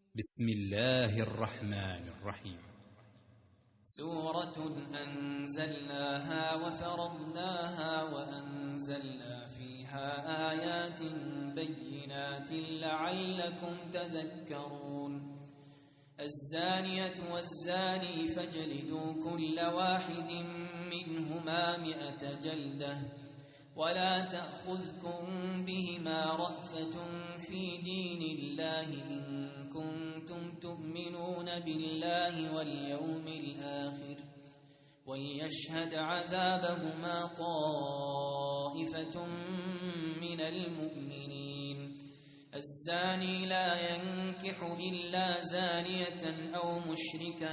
بسم الله الرحمن الرحيم. سورة أنزلناها وفرضناها وأنزلنا فيها آيات بينات لعلكم تذكرون. الزانية والزاني فاجلدوا كل واحد منهما 100 جلدة ولا تأخذكم بهما رأفة في دين الله إن كنتم تؤمنون بالله واليوم الآخر وليشهد عذابهما طائفة من المؤمنين. الزاني لا ينكح إلا زانية أو مشركة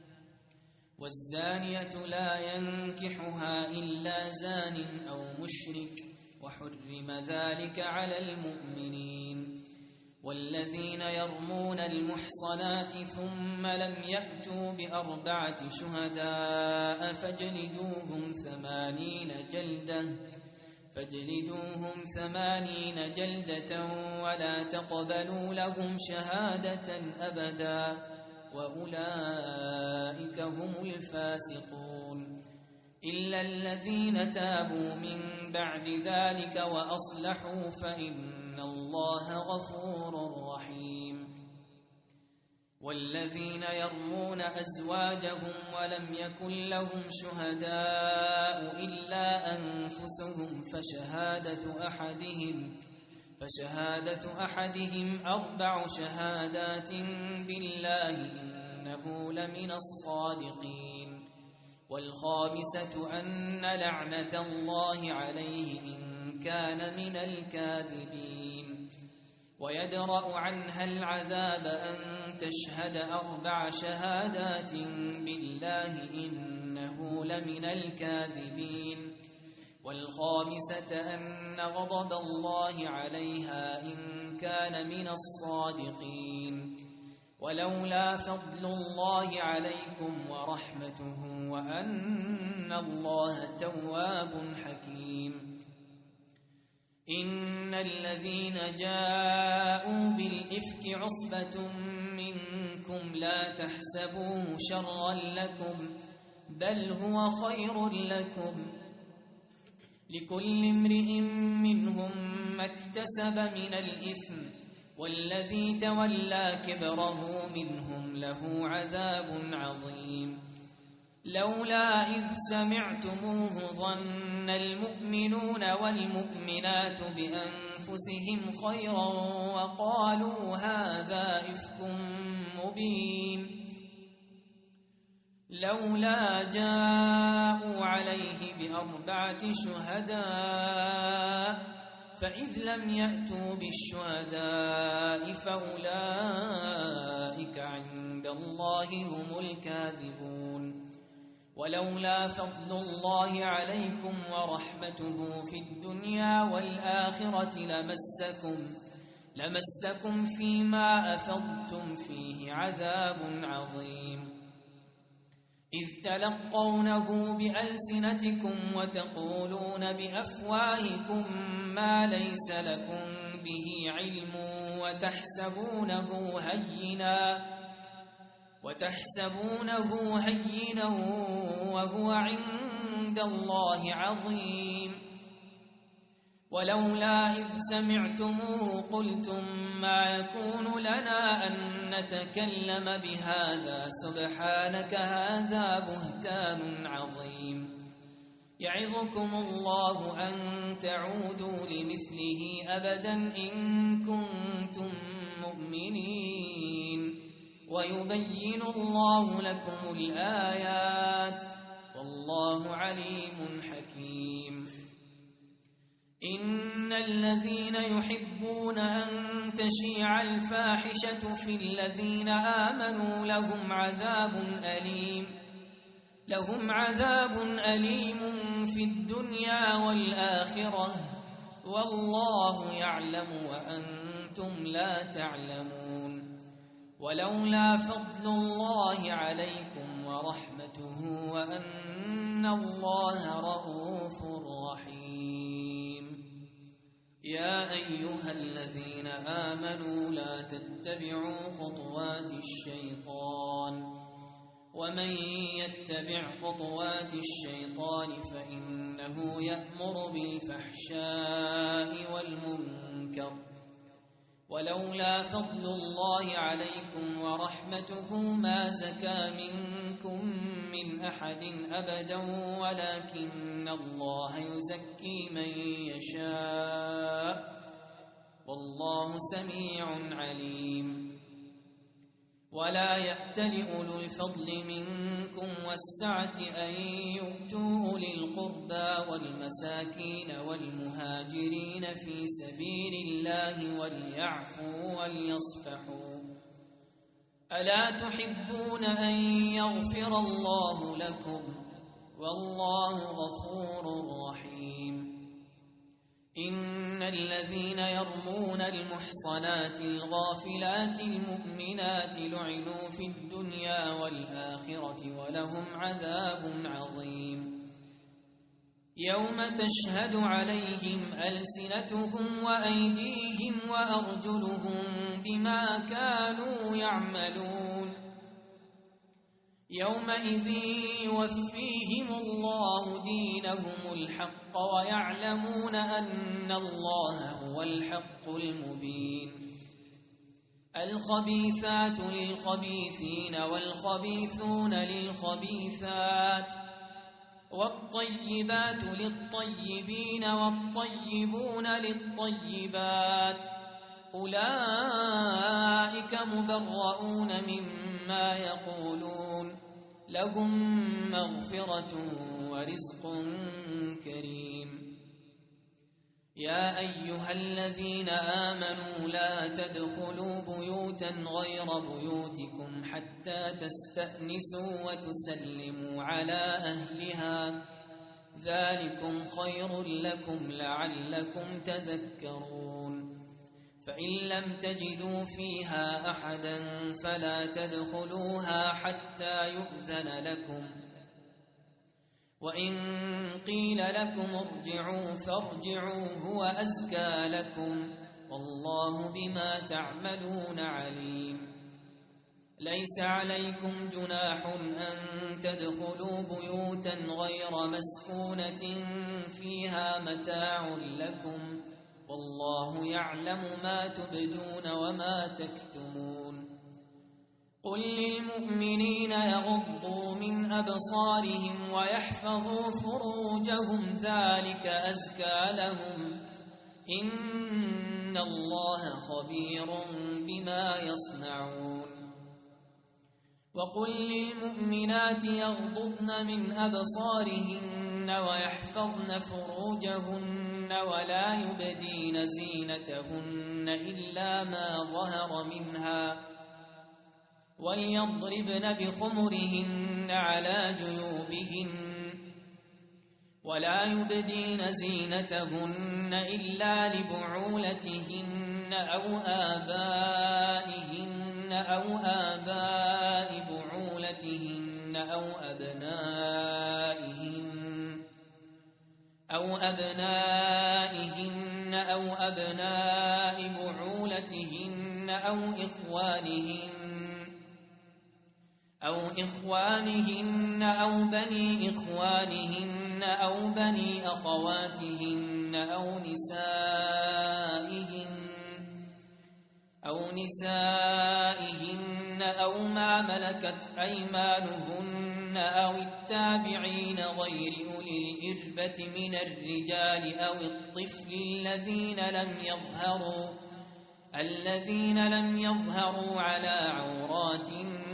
والزانية لا ينكحها إلا زان أو مشرك وحرم ذلك على المؤمنين. والذين يرمون المحصنات ثم لم يأتوا ب4 شهداء فاجلدوهم 80 جلدة ولا تقبلوا لهم شهادة أبدا وأولئك هم الفاسقون. إلا الذين تابوا من بعد ذلك وأصلحوا فإن الله غفور رحيم. والذين يرمون أزواجهم ولم يكن لهم شهداء إلا أنفسهم فشهادة أحدهم 4 شهادات بالله إنه لمن الصادقين. والخامسة أن لعنة الله عليه إن كان من الكاذبين. ويدرأ عنها العذاب أن تشهد 4 شهادات بالله إنه لمن الكاذبين. والخامسة أن غضب الله عليها إن كان من الصادقين. ولولا فضل الله عليكم ورحمته وأن الله تواب حكيم. إن الذين جاءوا بالإفك عصبة منكم لا تحسبوه شرا لكم بل هو خير لكم لكل امرئ منهم ما اكتسب من الإثم والذي تولى كبره منهم له عذاب عظيم. لولا إذ سمعتموه ظن المؤمنون والمؤمنات بأنفسهم خيرا وقالوا هذا إفك مبين. لولا جاءوا عليه ب4 شهداء فإذ لم يأتوا بالشهداء فأولئك عند الله هم الكاذبون. ولولا فضل الله عليكم ورحمته في الدنيا والآخرة لمسكم فيما أفضتم فيه عذاب عظيم. إذ تلقونه بألسنتكم وتقولون بأفواهكم ما ليس لكم به علم وتحسبونه هينا وهو عند الله عظيم. ولولا إذ سمعتموه قلتم ما يكون لنا أن نتكلم بهذا سبحانك هذا بهتان عظيم. يعظكم الله أن تعودوا لمثله أبدا إن كنتم مؤمنين ويبين الله لكم الآيات والله عليم حكيم. إن الذين يحبون أن تشيع الفاحشة في الذين آمنوا لهم عذاب أليم في الدنيا والآخرة والله يعلم وأنتم لا تعلمون. ولولا فضل الله عليكم ورحمته وأن الله رؤوف رحيم. يا أيها الذين آمنوا لا تتبعوا خطوات الشيطان ومن يتبع خطوات الشيطان فإنه يأمر بالفحشاء والمنكر ولولا فضل الله عليكم ورحمته ما زكى منكم من أحد أبدا ولكن الله يزكي من يشاء والله سميع عليم ولا يأتل أولو الفضل منكم والسعة أن يؤتوا أولي القربى والمساكين والمهاجرين في سبيل الله وليعفوا وليصفحوا ألا تحبون أن يغفر الله لكم والله غفور رحيم إن الذين يرمون المحصنات الغافلات المؤمنات لعنوا في الدنيا والآخرة ولهم عذاب عظيم يوم تشهد عليهم ألسنتهم وأيديهم وأرجلهم بما كانوا يعملون يومئذ يوفيهم الله دينهم الحق ويعلمون أن الله هو الحق المبين الخبيثات للخبيثين والخبيثون للخبيثات والطيبات للطيبين والطيبون للطيبات أولئك مبرؤون مما يقولون لهم مغفرة ورزق كريم يا أيها الذين آمنوا لا تدخلوا بيوتا غير بيوتكم حتى تستأنسوا وتسلموا على أهلها ذلكم خير لكم لعلكم تذكرون فإن لم تجدوا فيها أحدا فلا تدخلوها حتى يؤذن لكم وإن قيل لكم ارجعوا فارجعوا هو أزكى لكم والله بما تعملون عليم ليس عليكم جناح أن تدخلوا بيوتا غير مسكونة فيها متاع لكم والله يعلم ما تبدون وما تكتمون قل للمؤمنين يغضوا من أبصارهم ويحفظوا فروجهم ذلك أزكى لهم إن الله خبير بما يصنعون وقل للمؤمنات يغضضن من أبصارهن ويحفظن فروجهن ولا يبدين زينتهن إلا ما ظهر منها وليضربن بخمرهن على جيوبهن ولا يبدين زينتهن إلا لبعولتهن أو آبائهن أو آباء بعولتهن أو أبنائهن أو أبناء بعولتهن أو إخوانهن أو بني إخوانهن أو بني أخواتهن أو نسائهن أو ما ملكت أيمانهن أو التابعين غير أولي الإربة من الرجال أو الطفل الذين لم يظهروا على عورات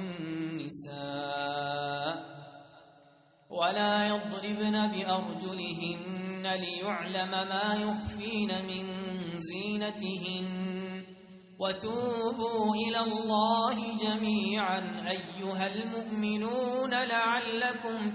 النساء ولا يضربن بأرجلهن ليعلم ما يخفين من زينتهن وتوبوا إلى الله جميعا أيها المؤمنون لعلكم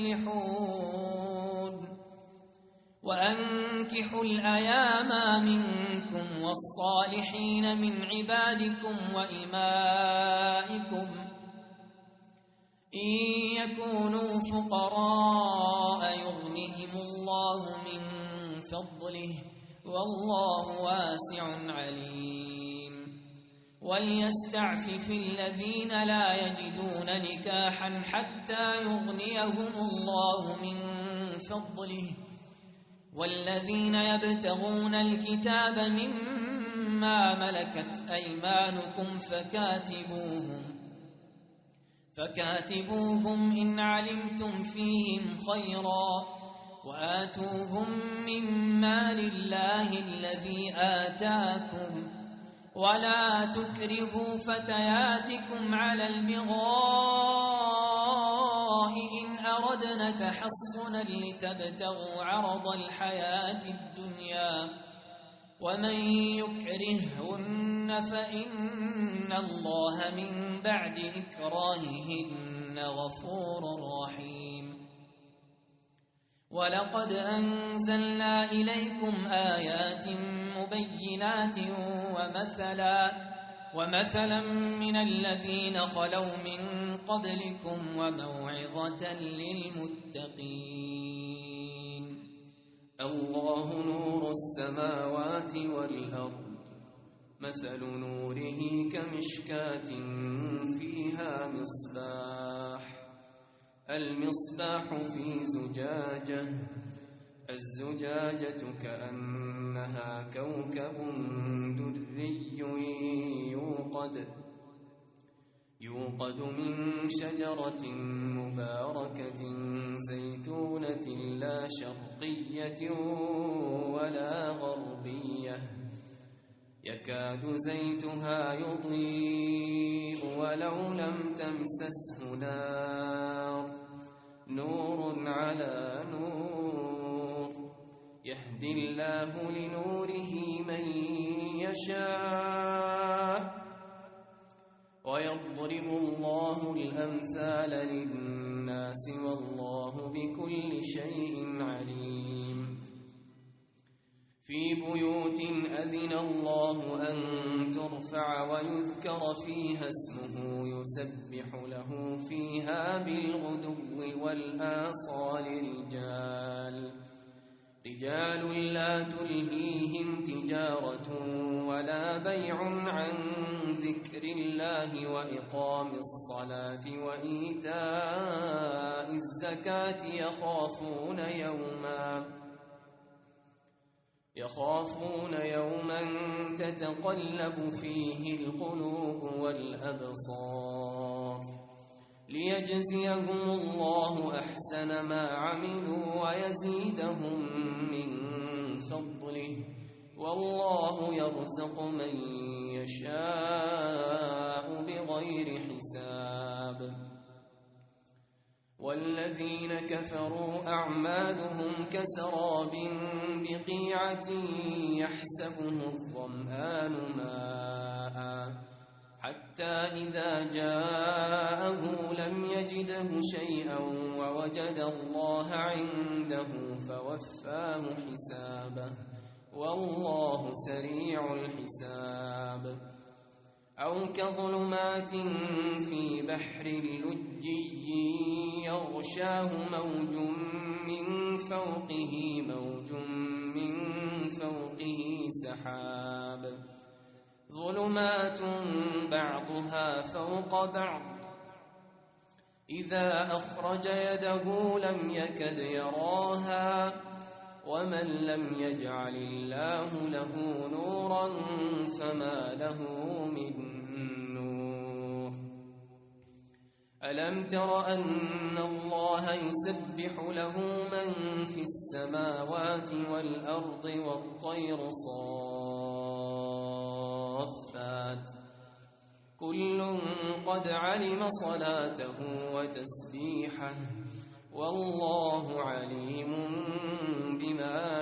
تفلحون وأنكحوا الأيام منكم والصالحين من عبادكم وإمائكم إن يكونوا فقراء يغنهم الله من فضله والله واسع عليم وليستعفف الذين لا يجدون نكاحا حتى يغنيهم الله من فضله والذين يبتغون الكتاب مما ملكت أيمانكم فكاتبوهم إن علمتم فيهم خيرا وآتوهم من مال الله الذي آتاكم ولا تكرهوا فتياتكم على البغاء إن أردنا تحصنا لتبتغوا عرض الحياة الدنيا ومن يكرههن فإن الله من بعد إكراههن غفور رحيم ولقد أنزلنا إليكم آيات مبينات ومثلا من الذين خلوا من قبلكم وموعظة للمتقين الله نور السماوات والأرض مثل نوره كمشكاة فيها مصباح المصباح في زجاجة الزجاجة كأنها كوكب دري يوقد من شجرة مباركة زيتونة لا شرقية ولا غربية يكاد زيتها يضيء ولو لم تمسسه نور على نور يهدي الله لنوره من يشاء ويضرب الله الأمثال للناس والله بكل شيء عليم في بيوت أذن الله أن ترفع ويذكر فيها اسمه يسبح له فيها بالغدو والآصال رجال لا تلهيهم تجارة ولا بيع عن ذكر الله وإقام الصلاة وإيتاء الزكاة يخافون يوما تتقلب فيه القلوب والأبصار ليجزيهم الله أحسن ما عملوا ويزيدهم من فضله والله يرزق من يشاء بغير حساب والذين كفروا أعمالهم كسراب بقيعة يحسبه الظمآن ماء حتى إذا جاءه لم يجده شيئا ووجد الله عنده فوفاه حسابه والله سريع الحساب أو كظلمات في بحر لجي يغشاه موج من فوقه سحاب ظلمات بعضها فوق بعض إذا أخرج يده لم يكد يراها ومن لم يجعل الله له نورا فما له من نور ألم تر أن الله يسبح له من في السماوات والأرض والطير صافات كل قد علم صلاته وتسبيحه والله عليم بما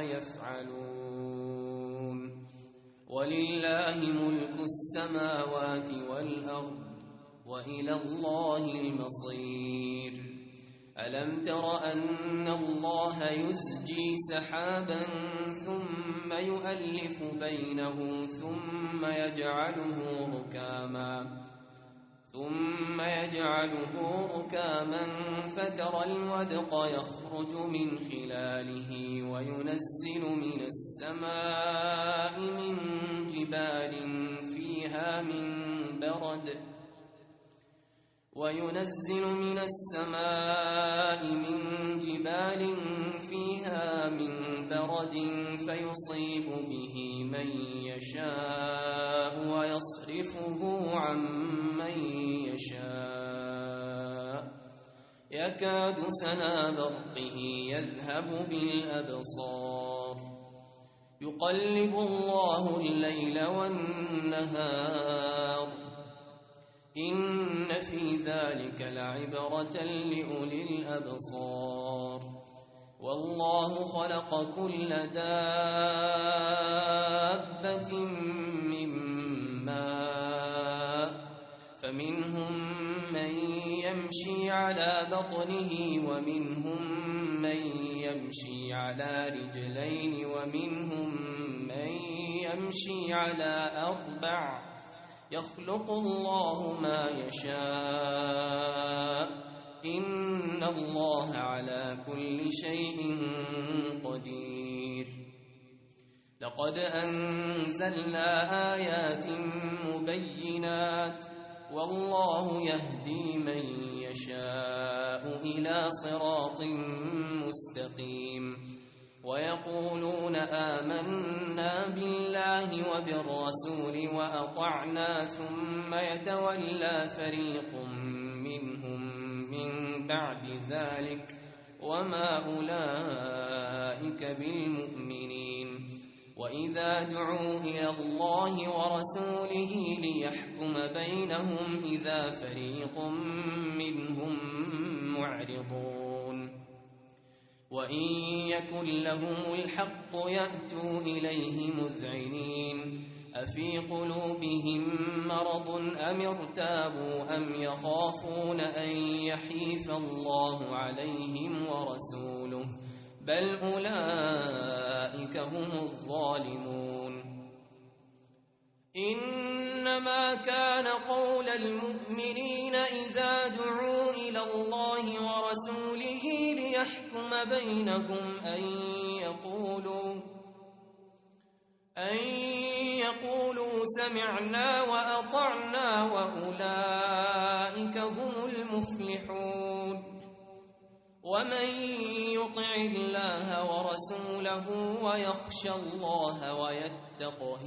يفعلون ولله ملك السماوات والأرض وإلى الله المصير ألم تر أن الله يزجي سحابا ثم يؤلف بينه ثم يجعله فنجعله ركاما فترى الودق يخرج من خلاله وينزل من السماء من جبال فيها من برد فيصيب به من يشاء ويصرفه عن من يشاء يكاد سنا برقه يذهب بالأبصار يقلب الله الليل والنهار إن في ذلك لعبرة لأولي الأبصار والله خلق كل دابة من ماء فمنهم من يمشي على بطنه ومنهم من يمشي على رجلين ومنهم من يمشي على أربع يخلق الله ما يشاء إن الله على كل شيء قدير لقد أنزلنا آيات مبينات والله يهدي من يشاء إلى صراط مستقيم ويقولون آمنا بالله وبالرسول وأطعنا ثم يتولى فريق منهم من بعد ذلك وما أولئك بالمؤمنين وإذا دعوا إلى الله ورسوله ليحكم بينهم إذا فريق منهم معرضون وإن يكن لهم الحق يأتوا إليه مذعنين أفي قلوبهم مرض أم ارتابوا أم يخافون أن يحيف الله عليهم ورسوله بل أولئك هم الظالمون إنما كان قول المؤمنين إذا دعوا إلى الله ورسوله ليحكم بينهم أن يقولوا سمعنا وأطعنا وأولئك هم المفلحون ومن يطع الله ورسوله ويخشى الله ويتقه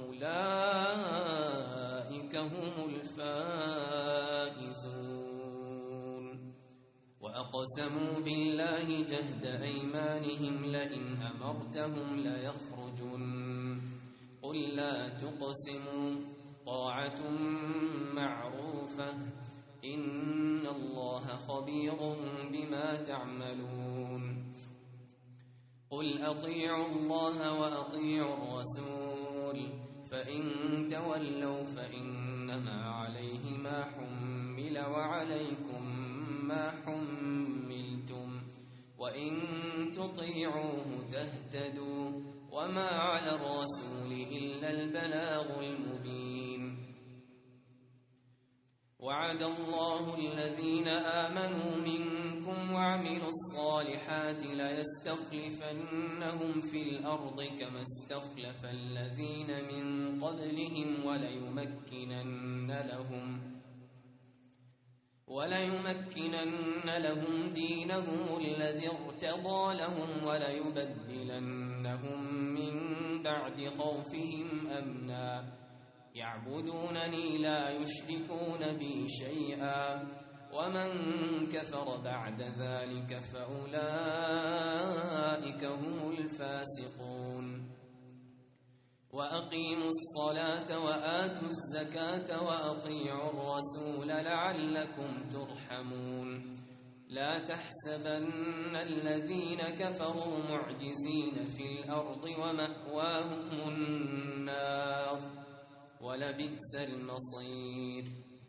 فأولئك هم الفائزون وأقسموا بالله جهد أيمانهم لئن أمرتهم ليخرجن قل لا تقسموا طاعة معروفة إن الله خبير بما تعملون قل أطيعوا الله وأطيعوا الرسول فإن تولوا فإنما عليه ما حمل وعليكم ما حملتم وإن تطيعوه تهتدوا وما على الرسول إلا البلاغ المبين وعد الله الذين آمنوا منكم وعملوا الصالحات ليستخلفنهم في الأرض كما استخلف الذين من قبلهم وليمكنن لهم دينهم الذي ارتضى لهم وليبدلنهم من بعد خوفهم أمنا يعبدونني لا يشركون بي شيئا ومن كفر بعد ذلك فأولئك هم الفاسقون وأقيموا الصلاة وآتوا الزكاة وأطيعوا الرسول لعلكم ترحمون لا تحسبن الذين كفروا معجزين في الأرض ومأواهم النار ولبئس المصير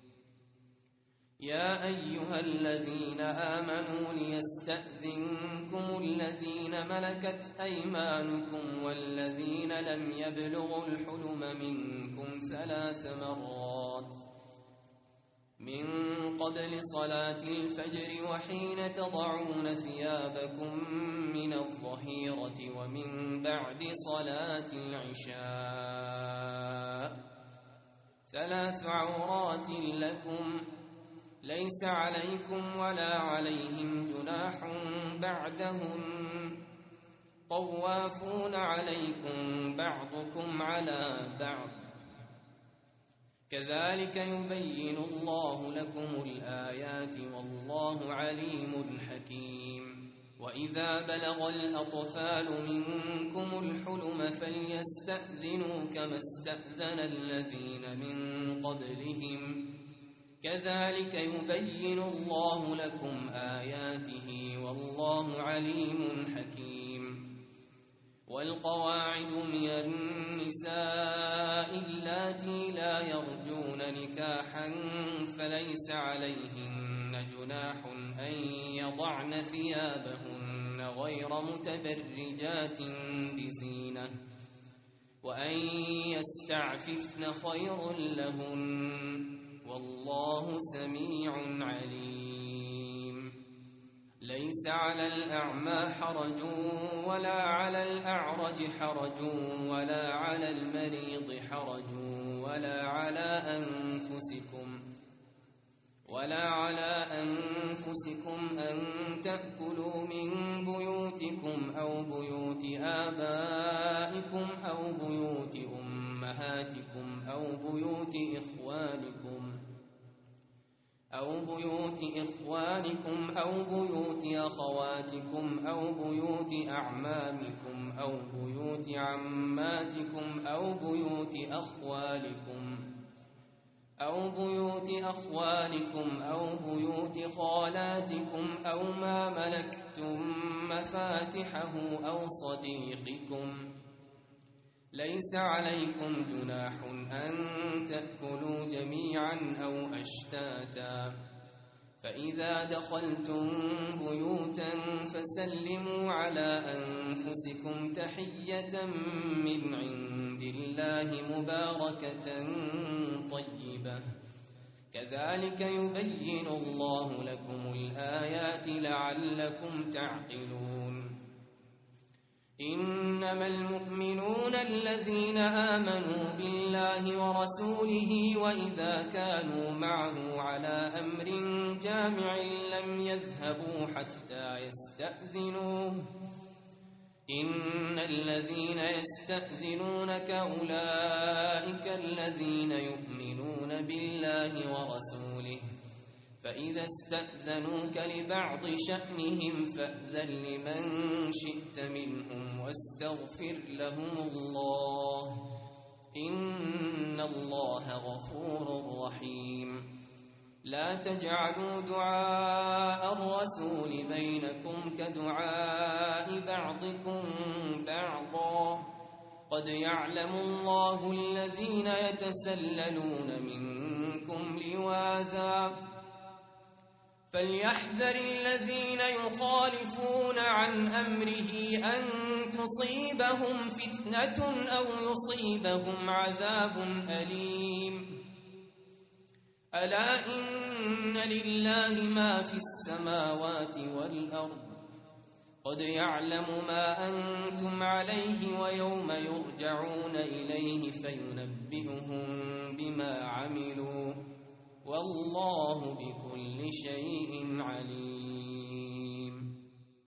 يا أيها الذين آمنوا ليستأذنكم الذين ملكت أيمانكم والذين لم يبلغوا الحلم منكم 3 مرات من قبل صلاة الفجر وحين تضعون ثيابكم من الظهيرة ومن بعد صلاة العشاء 3 عورات لكم ليس عليكم ولا عليهم جناح بعدهن طوافون عليكم بعضكم على بعض كذلك يبين الله لكم الآيات والله عليم حكيم وإذا بلغ الأطفال منكم الحلم فليستأذنوا كما استأذن الذين من قبلهم كذلك يبين الله لكم آياته والله عليم حكيم والقواعد من النساء اللاتي لا يرجون نكاحا فليس عليهن جناح أن يضعن ثيابهن غير متبرجات بزينة وأن يستعففن خير لهن والله سميع عليم ليس على الأعمى حرج ولا على الأعرج حرج ولا على المريض حرج ولا على أنفسكم أن تأكلوا من بيوتكم أو بيوت آبائكم أو بيوت أمهاتكم أو بيوت إخوانكم أو بيوت أخواتكم أو بيوت أعمامكم أو بيوت عماتكم أو بيوت أخوالكم أو بيوت خالاتكم أو ما ملكتم مفاتحه أو صديقكم ليس عليكم جناح أن تأكلوا جميعا أو أشتاتا فإذا دخلتم بيوتا فسلموا على أنفسكم تحية من عند الله مباركة طيبة كذلك يبين الله لكم الآيات لعلكم تعقلون إنما المؤمنون الذين آمنوا بالله ورسوله وإذا كانوا معه على أمر جامع لم يذهبوا حتى يستأذنوه إن الذين يستأذنونك أولئك الذين يؤمنون بالله ورسوله فإذا استأذنوك لبعض شأنهم فأذن لمن شئت منهم واستغفر لهم الله إن الله غفور رحيم لا تجعلوا دعاء الرسول بينكم كدعاء بعضكم بعضا قد يعلم الله الذين يتسللون منكم لواذا فليحذر الذين يخالفون عن أمره أن تصيبهم فتنة أو يصيبهم عذاب أليم ألا إن لله ما في السماوات والأرض قد يعلم ما أنتم عليه ويوم يرجعون إليه فينبئهم بما عملوا والله بكل شيء عليم